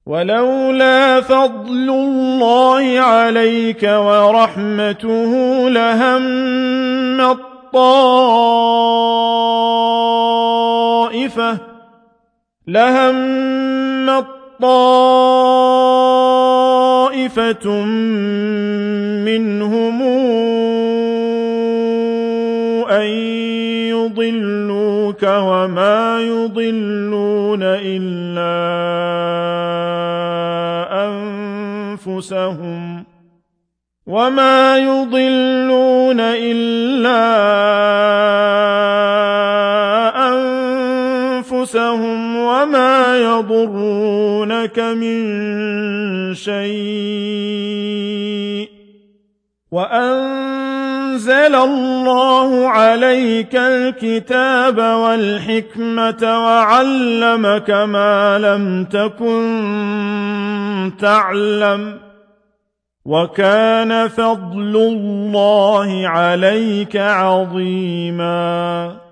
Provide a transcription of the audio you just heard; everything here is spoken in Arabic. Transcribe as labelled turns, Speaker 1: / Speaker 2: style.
Speaker 1: ولولا فضل الله عليك ورحمته لهمت طائفة منهم أن يضلوك وما يضلون إلا أنفسهم وما يضرونك من شيء وأنزل الله عليك الكتاب والحكمة وعلمك ما لم تكن تعلم وكان فضل الله عليك عظيما